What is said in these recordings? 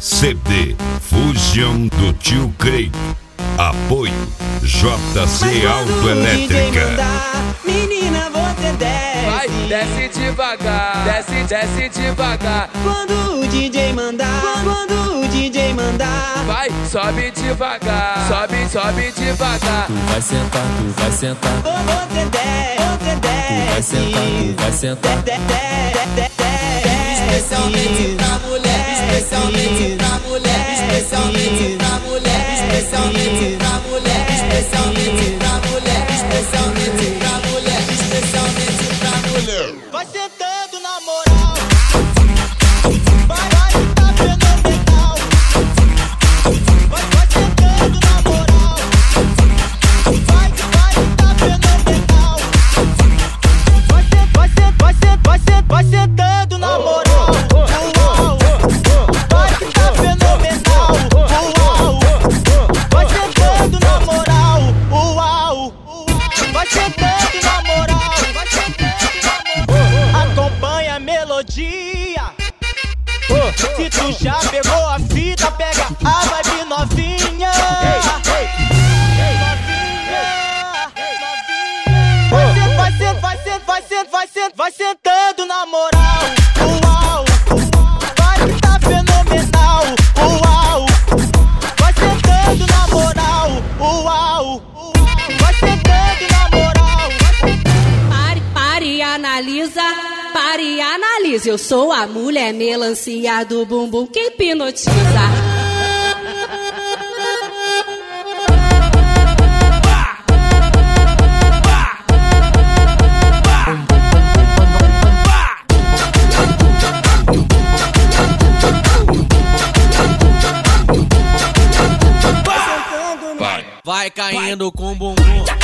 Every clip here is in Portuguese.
CD Fusion do Tio Craig. Apoio JC Autoelétrica. Menina, você desce. Vai, desce devagar, desce devagar. Quando o DJ mandar, vai, sobe devagar, sobe devagar. Tu vai sentar, você desce. tu vai sentar. Especialmente pra mulher, especialmente pra mulher, especialmente pra mulher, especialmente pra mulher, especialmente pra mulher, especialmente pra mulher, especialmente pra mulher. Vai sentando na moral. Vai tá fenomenal. Vai sentando na moral. Vai tá fenomenal. Vai sentando na moral. Acompanha a melodia. Se tu já pegou a fita, pega a vibe novinha. Vai sentando na moral. Uau, vai que tá fenomenal. Uau, vai sentando na moral. Uau, vai sentando na moral. Pare e analisa. Eu sou a mulher melancia do bumbum que hipnotiza. Vai caindo com bumbum.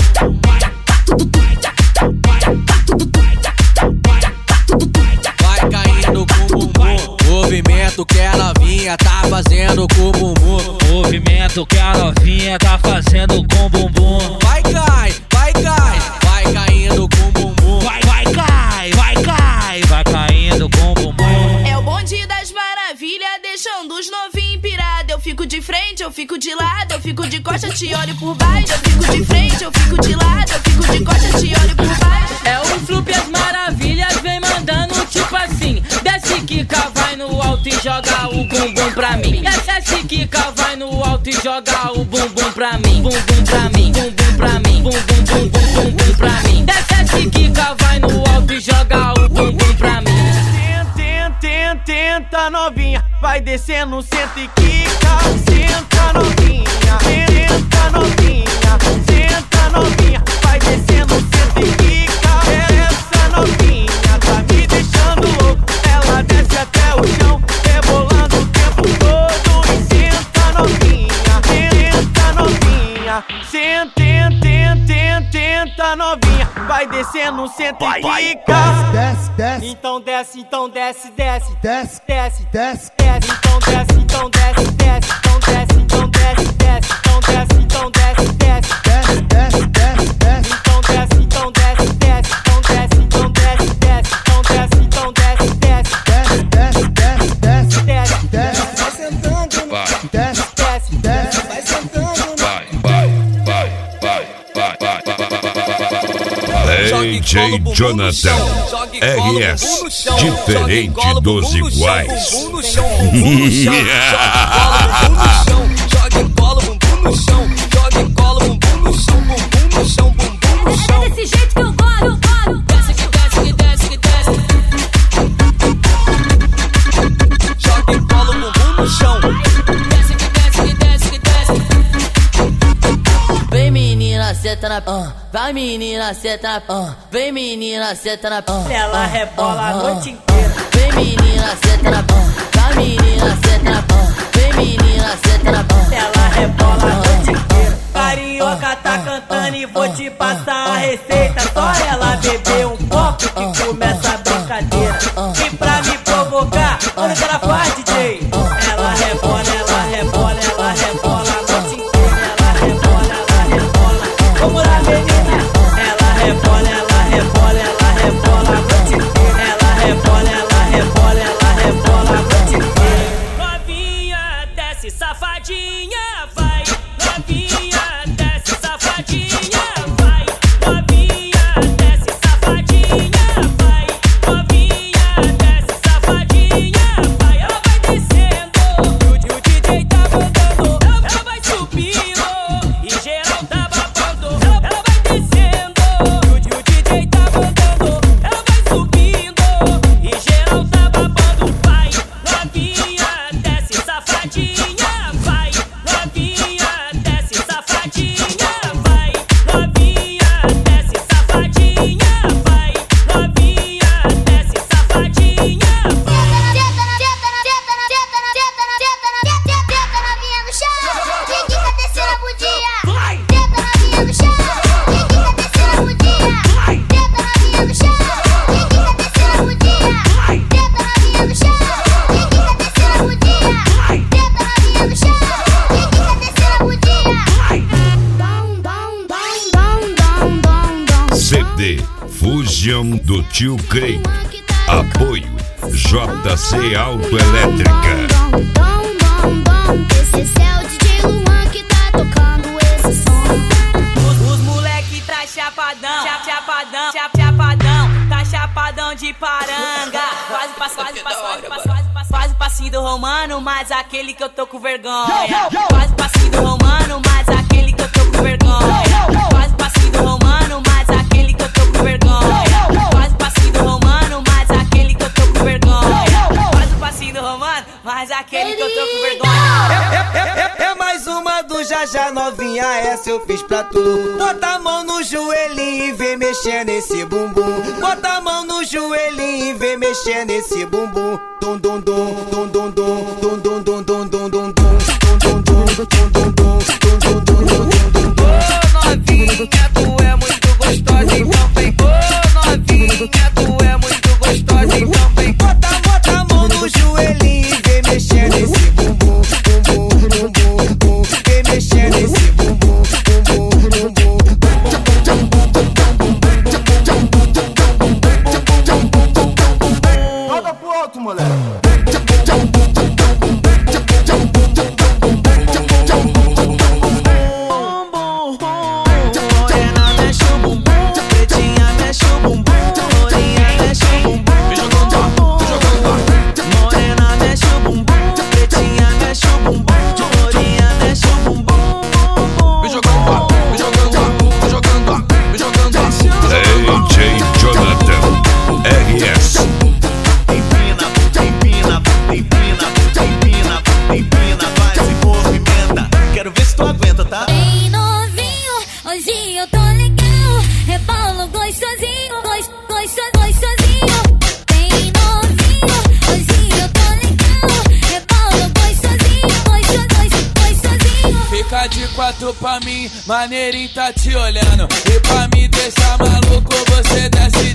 Vai caindo com bumbum. Movimento que a novinha tá fazendo com bumbum. Movimento que a novinha tá fazendo com bumbum. Vai caindo com bumbum. Vai caindo com bumbum. É o bonde das maravilhas, deixando os novinhos pirados. Eu fico de frente, eu fico de lado, eu fico de costa, te olho por baixo. Eu fico de frente, eu fico de lado, eu fico de costa, te olho por baixo. É o Flup as maravilhas, vem mandando tipo assim. Desce quica, vai no alto e joga o bumbum pra mim. Desce quica, vai no alto e joga o bumbum pra mim. Bumbum pra mim, bumbum pra mim, bumbum pra mim. Desce quica, vai no alto e joga o bumbum pra mim. Tenta novinha, vai descendo, senta e quica. Senta novinha, senta novinha, senta novinha, vai descendo, senta e quica. Essa novinha tá me deixando louco, ela desce até o chão, rebolando o tempo todo. E senta novinha, senta novinha, vai descendo, senta e quica. Então desce, então desce. Então desce, então desce. Então desce, então desce. Então desce, então desce. Então desce, então desce. Então desce, então desce. Vai sentando, desce. Vai sentando. DJ Jonathan RS, diferente dos iguais. Joga e cola, bumbum no chão. Joga e cola, bumbum no chão. Bumbum no chão, bumbum no chão. É desse jeito que eu gosto. Desce que desce. Joga e cola, bumbum no chão. Desce que desce. Vem menina, senta na vai menina, senta na vem menina, senta na Ela rebola a noite inteira. Vem menina, senta na vai menina, senta na vem menina, senta na Ela rebola a noite inteira. Carioca tá cantando e vou te passar a receita. Só ela beber um copo que começa a brincadeira. E pra me provocar, olha o que ela faz, DJ. Ela rebola a noite inteira. Ela rebola. Vamos lá, menina. Ela rebola a noite inteira. Ela rebola a noite inteira. Novinha, Fusão do tio Creito. Apoio JC Autoelétrica. Esse é o DJ Luan que tá tocando esse som. Os moleque tá chapadão, tá chapadão de paranga. Faz o passinho do romano, mas aquele que eu tô com vergonha. Faz o passinho do romano, mas aquele que eu tô com vergonha. Faz o passinho do romano, mas aquele que eu tô com vergonha. Faz o passinho do romano, mas aquele que eu tô com vergonha. Faz o passinho do romano, mas aquele que eu tô com vergonha. É mais uma do Já novinha, essa eu fiz pra tu. Bota a mão no joelhinho e vem mexer nesse bumbum. Bota a mão no joelhinho e vem mexer nesse bumbum. Dum dum dum dum dum dum dum dum dum dum dum dum novinha, tu é muito gostosa, então vem. Novinha, tu é muito gostosa, então vem. Bota a mão no joelhinho e vem mexer nesse bumbum. Vem mexer nesse bumbum. Roda pro alto, moleque. Pra mim, maneirinho tá te olhando. E pra me deixar maluco, você desce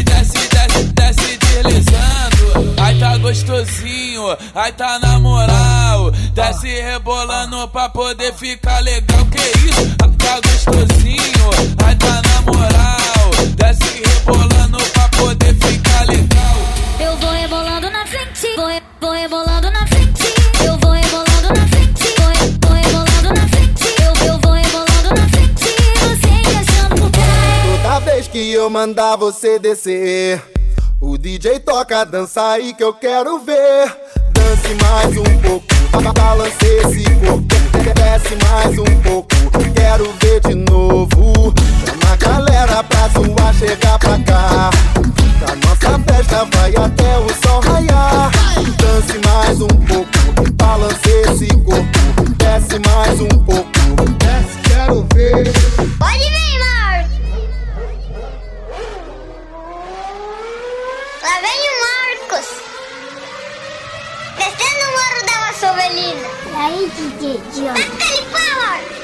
deslizando. Ai tá gostosinho, ai tá na moral. Desce rebolando pra poder ficar legal. Que isso? Ai tá gostosinho, ai tá na moral. Desce rebolando pra poder ficar legal. Eu vou rebolando na frente, vou rebolando na frente. Eu vou rebolando na frente, vou rebolando na frente. Eu vou rebolando na frente, você encaixando por trás. Toda vez que eu mandar você descer, o DJ toca, dança aí que eu quero ver. Dance mais um pouco, balance esse corpo. Desce mais um pouco, quero ver de novo. Chama a galera pra zoar, chegar pra cá. A nossa festa vai até o sol raiar. Dance mais um pouco, balance esse corpo. Desce mais um pouco, desce, quero ver. Pode vir, Marcos. Lá vem o Marcos, descendo o morro da Vassovelina. E aí, DJ? Taca-lhe pau, Marcos.